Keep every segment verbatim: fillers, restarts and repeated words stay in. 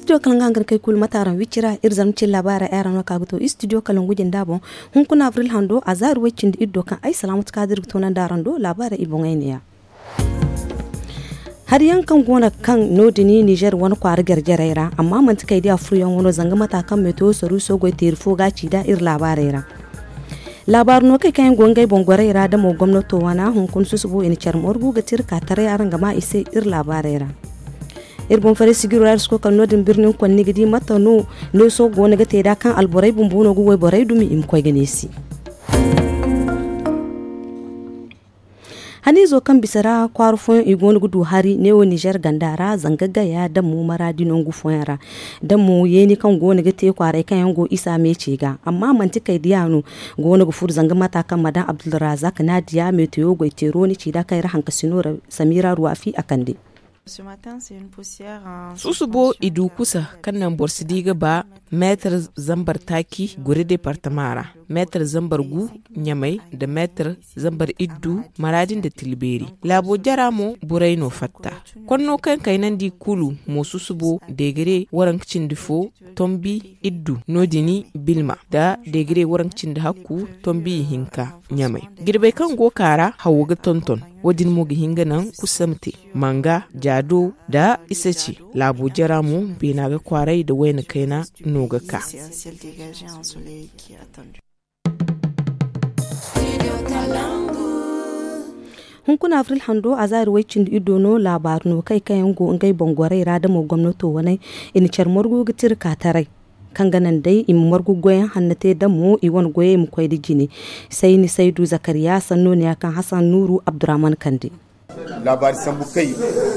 studio kalangan kai kul mataran wicira irzam cin labara yaran waka guto studio kalan gujin dabo hun kuna avril hando azar wacin da iddo kan ai salamatu kadir tonan darando labara ibon ainiya har yankan gona kan nodini Niger wani kwari garjaraira amma man tukai da fuyan wani zanga matakan meto saru sogo tirfo gaci da ir labaraira labar no kai kayan gongai bongwaraira da mo gwamnato wana hunkun susubo in charmor guga tirka tare yaran gama ise ir labaraira irbon fare sigirar sko kan nodin birnin kwanni gidi mata no no so gona ga teda kan alborai bumbuno guwai borai dumi im koy ganesi hani zo kan bisara kwarfon igon gudu hari newo Niger gandara zangagaya da mu maradi non gufonra da mu yeni kan gona ga te kwarai kan yango isa mece ga amma manti kai diyano gona gu fur zanga mata kan madan Abdulrazak Nadia meteo go tero ni ci da kai rahan kasinora Samira Ruwafi akande susubo idu kusa kannan borsidiga ba metar zambar taki guri departamara metar zambar gu nyamai da metar zambar iddu maradin da tilberi labo jaramo burai no fatta konno kan kainan di kulu mo susubo degere warankcin difo tombi iddu nodini bilma da degere warankcin da hakku tombi hinka nyamai girbe kan go kara hawo ga tonton wadin mo hinga nan kusamte manga jado da isaci labo jaramu bina ga kwarai da waina kaina noga ka hun kuna avril hando a zari wacin da ido no labaru no kai kayan go ngai bongwarai rada mo gwamnato wani in charmar go gitir katarai kan ganan dai in margu goyen hannate da mu iwan goye mu koyi da jini sai ni Saidu Zakariya sanno ne kan Hassan Nuru Abdurrahman Kande labari sambu kai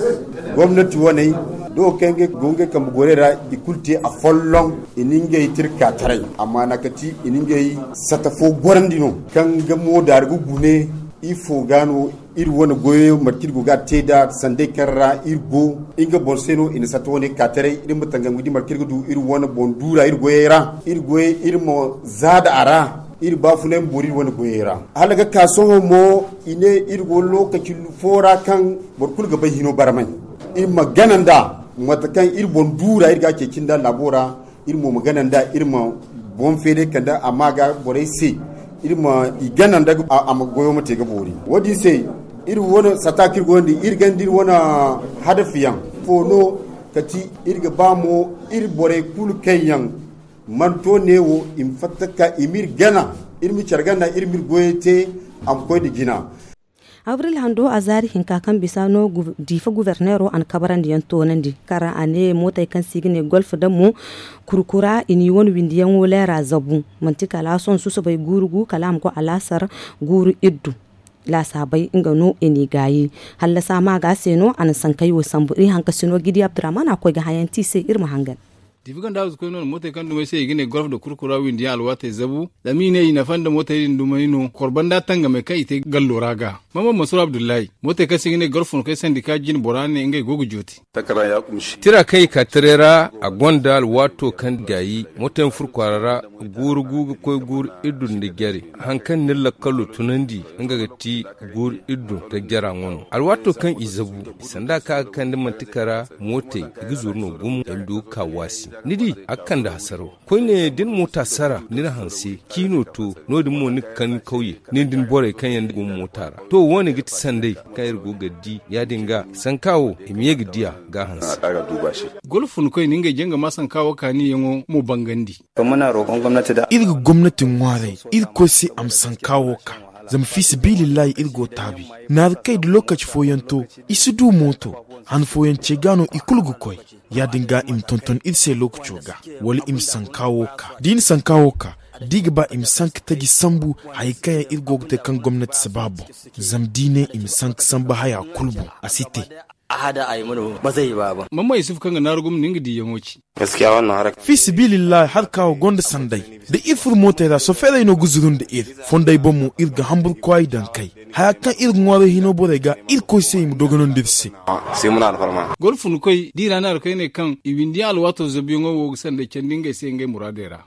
gwamnati wani do kenge gonge kam gorera ikulte a follon ininge tirka tarai amma nakati ininge satafo gorandino kan gamo da gugune ifo gano ir wona goyo markir go gatte da sande karra ir go inga bonseno ina satone katere ir mutanga ngudi markir go ir wona bondura ir goyera ir goye ir mo zada ara ir bafunen bori wona goyera halaga kaso mo ine ir go lokaci fora kan borkul ga bahino barman ir magananda matakan ir bondura ir ga ke kinda labora ir mo magananda ir mo bon fede kanda amaga borai se irma iganan daga am goyo mate ga bori wadi sai ir wona satakir gondi ir gandir wona hadafiyan fono kati irga bamo ir bore kul kayan manto newo im fataka imir gana irmi chargana irmir goyete am koydi gina avril hando azari hinka kan bisano gu, difa guvernero an kabaran diyan tonandi kara ane mota kan sigine golf da mu kurkura ini won windiyan wolera zabu mantika la son susu bai gurugu kalam ko alasar guru iddu la sabai inga no ini gayi halla sama ga seno an sankai wo samburi hanka sino gidi Abdurrahman akwai ga hayanti sai irma hangal difikan da ko non mota kan dum sai gine golf da kurkura windi alwata zabu da mine ina fanda mota yin dum ino korbanda tanga me kai te galloraga mama Masur Abdullahi mota ka sai gine golf kai sandika jin borane ingai gogu joti takara ya kumshi tira kai ka tirera a gonda alwato kan gayi motan furkwarara guru gugu ko gur idun da gere hankan nilla kallo tunandi inga gati gur idun da gera ngono alwato kan izabu sanda ka kan man tikara mota gizurno gum endu kawasi nidi akan da hasaro ko ne din mota sara ni na hanse kino to no din mo ni kan kauye ni din bore kan yan gum motara to woni giti sandai kayar go gaddi ya dinga san kawo imiye gidiya ga hanse daga duba shi golfun ko ninga jenga masan kawo kani yango mu bangandi to muna roƙon gwamnati da irga gwamnatin ware irko sai amsan kawo ka zam fi sibilillahi irgo tabi na kai da lokaci foyanto isu du moto han foyance gano ikulgu koy ya dinga im tonton irse lokaci ga wali im san kawo ka din san kawo ka diga ba im sank tagi sambu haikaya irgo ta kan gwamnati sababu zam dine im sank samba haya kulbu asite a hada ayi mana ba zai ba ba mamma Yusuf kan na rugum ninga di yamoci gaskiya wannan haraka fi sibilillahi har kawo gonda sandai da ifur mota da so fere no guzurun da ir fondai bomu ir ga hambur kwai dan kai haya kan ir ngwaro hino bore ga ir ko sai mu dogonon dirse sai muna alfarma golfun koi dira na kai ne kan ibindi alwato zabiyo wo sanda kendinga sai ngai muradera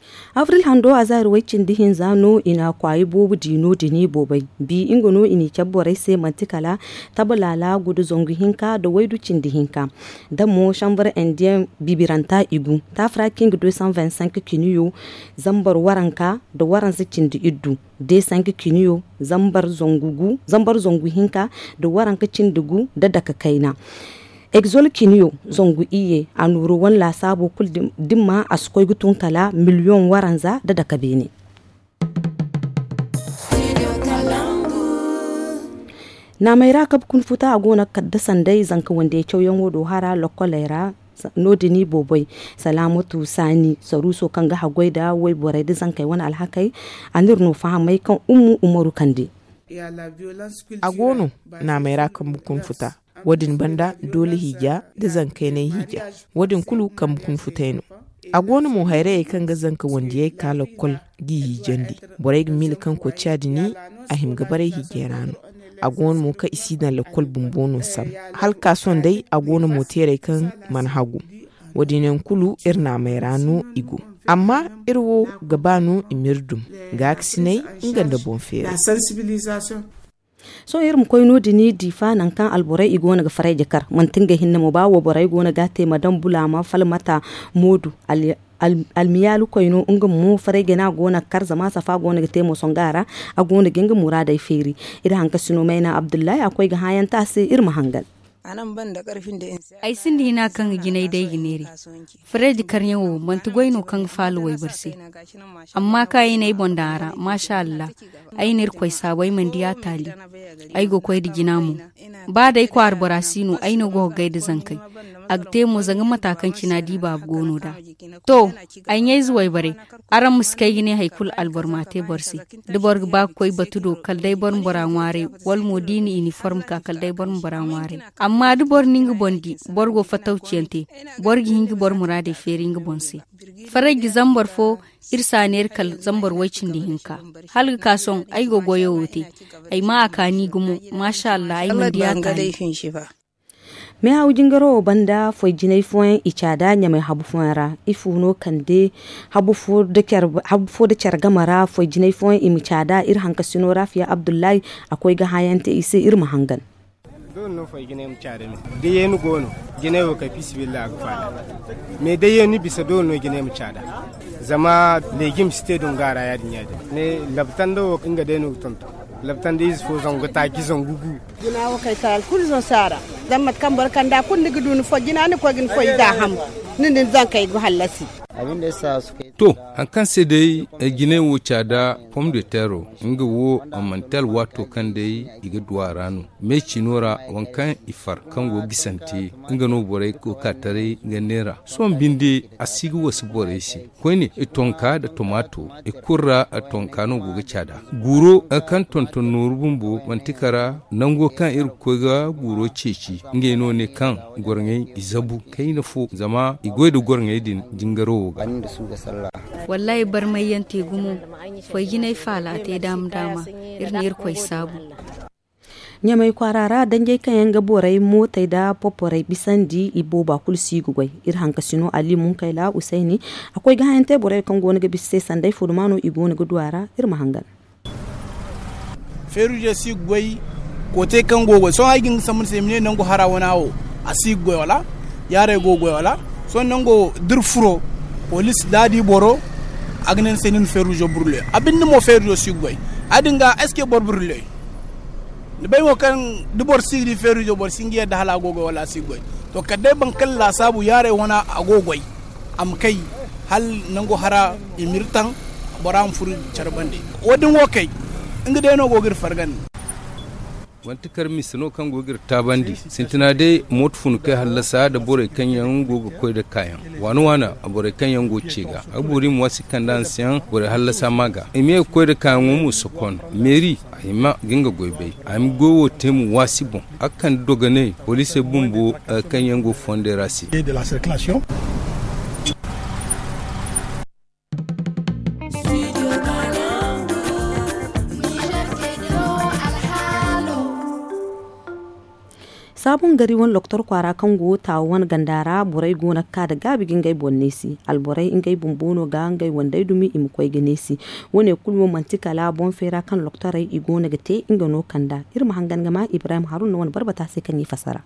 Avril hando azar wacin dihin zano ina kwayi bobu dino dini bobai bi ingono ini kyaborai sai mantikala tabulala gudu zongu hinka da waidu cin dihinka da mo shambar indian bibiranta igu ta fraking deux cent vingt-cinq kiniyo zambar waranka da waran cin di iddu de cinq kiniyo zambar zongugu zambar zongu hinka da waranka cin dugu da daka kaina Exol kiniyo zongu iye a nuru wan la sabo kul dimma askoy gutun kala miliyon waranza da daka bene. Na mai rakab kun futa a gona kadda sandai zanka wanda ya kyau yan wodo hara lokolera nodini boboy salamatu sani saruso kan ga hagwai da wai borai da zankai wani alhakai anir no fahamai kan ummu umaru kande. A gono na mai rakab kun futa. Wadin banda dole hija da zankai na hija wadin kulu kan bukun futaino a gona mu haire kan ga zanka wanda ya kala kol gi hijandi borai mil kan ko chadini a himga bare higerano a gona mu ka isi na lokol bumbono sam hal kason dai a gona mu tere kan manhagu wadinen kulu irna mai rano igo amma irwo gabanu imirdum ga aksinai inganda bonfere so irin koyno dini difa nan kan alborai igona ga farai jakar mantinga hinna mo bawo borai gona gate madan bulama falmata modu al almiyalu koyno unga mo farai gena gona kar zama safa gona ga temo songara a gona ginga murada feri idan hanka sino maina abdullahi akwai ga hayan ta sai irma hangal anan ban da karfin da in ai sindi na kan ginai dai gineri Fred Karnyawo mantu goino kan falu wai barse amma kai ne bondara masha Allah ai nir koi sabai mandiya tali ai go koi diginamu ba dai kwar borasino ai no go gaida zankai agte mo zanga matakan kina diba gono da to ai nyai zuwai bare aran muskai gine haikul albarmate borsi de borg ba koi batudo kaldai born borangware wal modini uniform ka kaldai born borangware amma du bor ningu bondi borgo fatawciyante borgi hingi bor murade feringi bonse faragi zambar fo irsaner kal zambar wacin di hinka halga kason ai go goyo wote ai ma akani gumu masha Allah ai mandiya ta me hawo jingaro banda foi jinai foi ichada nya mai habu fonra ifuno kande habu fo de ker habu fo de ker gamara foi jinai foi imichada ir hanka sino rafiya abdullahi akwai ga hayante ise ir mahangan don no foi gine mchada ne de yenu gono gine wo ka bismillah gfala me de yenu bisa don no gine mchada zama legim stadium gara ya dinya ne labtando inga de no tonto labtande is fo zongo ta ki zongugu gina wo kai tal kul zo sara zammat kan barkanda kun ni gudun fo gina ni ko gin fo da ham nin din zan kai gu halasi abin da sa su kai to an kan sai dai gine wo chada pom de terro inga wo amantal wato kan dai iga duwarano me cinora wankan ifar kan go gisanti inga no borai ko katare ga nera son binde asigi wasu borai si ko ne itonka da tomato e kurra a tonka no go chada guro kan tonton norbumbo mantikara nango kan ir ko ga guro ceci inga no ne kan gorngai izabu kai na fo zama igoydo gorngai din jingaro ga da su ga sallah wallahi bar mai yanti gumu foi ginai fala te dam dama irni ir koi sabu nya mai kwarara dan jai kan yanga borai motai da poporai bisandi ibo ba kul sigugoi ir hanka sino ali mun kai la usaini akwai ga hayante borai kan gona ga bisse sandai fudumano igona ga duwara ir mahangan feruje sigugoi ko te kan gogo so agin samun semne nan go harawonawo asigugoi wala yare gogo wala so nan go durfuro police dadi boro agnen senin feruje brûlé abin mo feruje sigugoi adinga est ce que bor brûlé ne bay mo kan du bor sigri feruje bor singiya da hala gogo wala sigugoi to kadai ban kalla sabu yare wana agogoi am kai hal nango hara imirtan boram furu charbande wodin wokai inga deno gogir fargan wanti karmi sino kan gogir tabandi sintina dai motfun kai halasa da bore kan yan gogo koi da kayan wani wana a bore kan yan goce ga aburi mu wasi kan dan siyan bore halasa maga ime koi da kayan mu sokon meri ahima ginga goibe am gowo temu wasi bon akan dogane police bumbo kan yan go fonderasi de la circulation sabon gari wani loktor kwara kan go ta wani gandara burai gona ka da gabi gingai bonnesi alburai ingai bumbono ga ngai wandai dumi im koy genesi wone kulmo mantika la bon fera kan loktorai igona gate inga no kanda irma hangan gama Ibrahim Harun wani barbata sai kan yi fasara.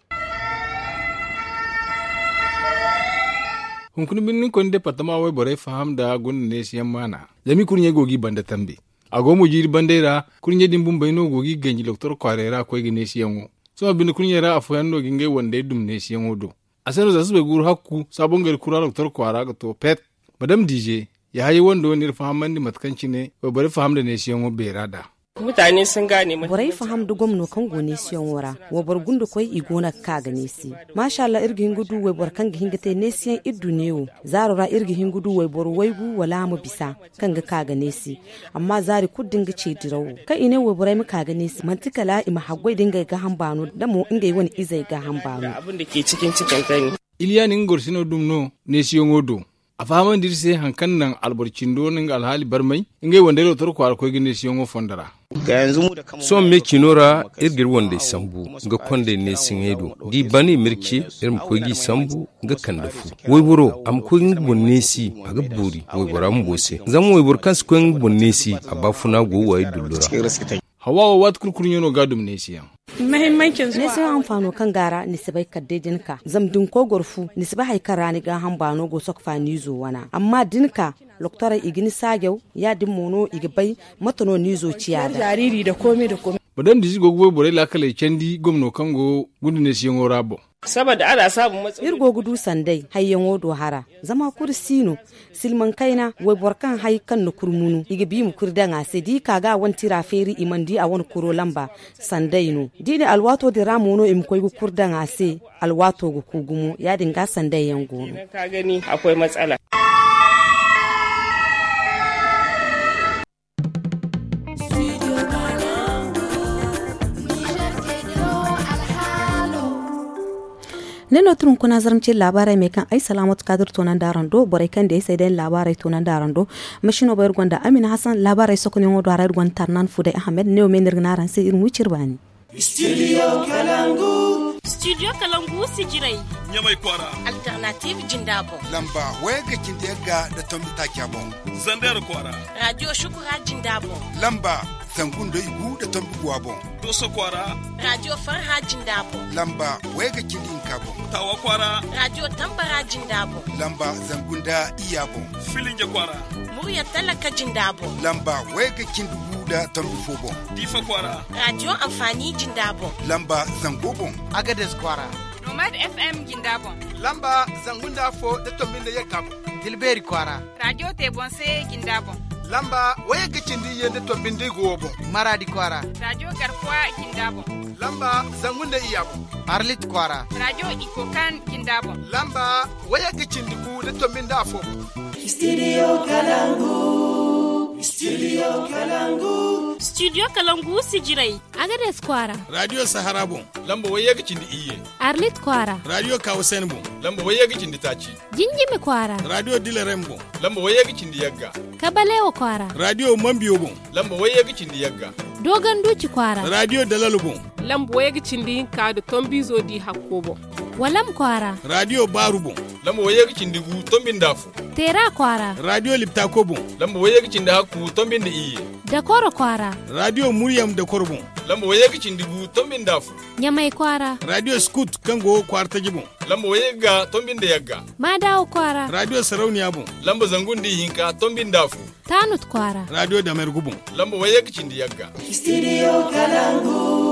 Hunkuni binnin kon departement wai borai faham da gun ne siyan mana jami kurnye gogi banda tambe agomo jiri bandera kurnye dimbum bayno gogi ganji loktor kwarera koy gene siyan wo so bin kurnye ra afoyan no gingai wanda dum ne siyan wo do asano zasu be gur hakku sabon gar kura loktor kwara ga to pet madam dj ya hayi wanda wani fahamman di matkanci ne wai borai faham da ne siyan wo berada mutane sun gane mu borai faham da gwamno kan gone siyon wara wa bargundu koi igona ka gane si masha Allah irgi hingudu wai barkan ga hingate ne siyan iddu newo zarora irgi hingudu wai bor waibu wala mu bisa kan ga ka gane si amma zari kuddin ga ce dirawo kai ine wai borai mu ka gane si mantikala ima hagwai dinga ga hambano da mu inga wani izai ga hambano abin da ke cikin cikin kani iliyanin gorsino dumno ne siyon odo a faman dirse hankan nan albarcin donin alhali barmai ingai wanda ya rotar kwar ko gine siyon wo fondara ga yanzu mu da kamu son me kinora irgir wanda sambu ga konde ne singedo di bani mirki irin kogi sambu ga kandafu wai buro am ko ngun nesi aga buri wai bura mu bose zan wai bur kan ko ngun nesi abafuna go wai dullura hawa wat kurkurun yono gadum nesi yan mahimmancin ne sai amfano kan gara ni sabai kadde dinka zamdin ko gorfu ni sabai haikara ni ga hambano go sokfa ni zo wana amma dinka loktora igini sagew ya din mono igibai matano ni zo ciyada jariri da komai da komai badan diji gogbo bore la kale cendi gomno kango gudune siyon orabo saboda ana samun matsaloli irgo gudu sandai hayyan wodo hara zama kursino silman kaina wai borkan hay kan no kurmunu igi bi mu kurdan ase di kaga wanti raferi imandi a wani kuro lamba sandai no dini alwato de ramono im koy kurdan ase alwato go kugumo ya dinga sandai yan gono ka gani akwai matsala. neno turun kuna zaramci labarai mai kan ai salamatu kadir tonan darando borai kan da sai dai labarai tonan darando mashino bayar gwanda Amina Hassan labarai sokunin wodo arai gwan tarnan Fudai Ahmed ne o menir naran sai irin wucir bani Studio Kalangu Studio Kalangu sijirai Nyamai kwara Alternative Jindabo Lamba wega kindega da tombita kyabo Zandar kwara Radio Shukura Jindabo Lamba zangundo igu da tombi gwabo Doso kwara Radio Farha Jindabo Lamba wega kindin kabo Tawa kwara Radio Tambara Jindabo Lamba zangunda iyabo Filinje kwara Murya Talaka Jindabo Lamba wega kindugu da tombi fobo Difa kwara Radio Amfani Jindabo Lamba zangobon Agades kwara Nomad F M Jindabo Lamba zangunda fo da tombinde yakabo Dilberi kwara Radio Tebonse Jindabo Lamba waya gicindi yende tombinde gobo Maradi kwara Radio Garkwa Jindabo Lamba zangunda iyabo Arlit kwara Radio Ikokan Jindabo Lamba waya gicindi ku da tombinde afo Studio Kalangu Studio Kalangu Studio Kalangu sijirai Agades kwara Radio Saharabo lamba waya gicindi iye Arlit kwara Radio Kausenbo lamba waya gicindi tachi Jinjimi kwara Radio Dilerembo lamba waya gicindi yagga Kabalewo kwara Radio Mambiobo lamba waya gicindi yagga Dogon Duci kwara Radio Dalalubo lamba waya gicindi ka da tombizo di hakkobo Walam kwara Radio Barubo lamba waya gicindi gu tombin dafu Tera kwara Radio Liptakobo lamba waya gicindi hakku tombin da iye Dakoro kwara Radio Muryam da Korbo lamba waya gicindi gu tombin dafu Nyamai kwara Radio Scoot kango kwarta jibo lamba waya ga tombin da yagga Madawo kwara Radio Sarauniya bo lamba zangundi hinka tombin dafu Tanut kwara Radio Damer gubo lamba waya gicindi yagga Studio Kalangu